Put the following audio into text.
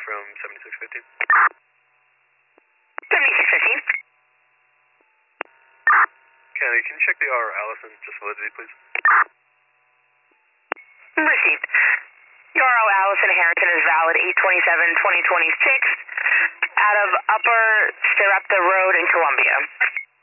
from 7615. 7615. Kennedy, can you check the R Allison just validity, please? Received. URO Allison Harrison is valid 8/27/2026 out of Upper Sarepta Road in Columbia.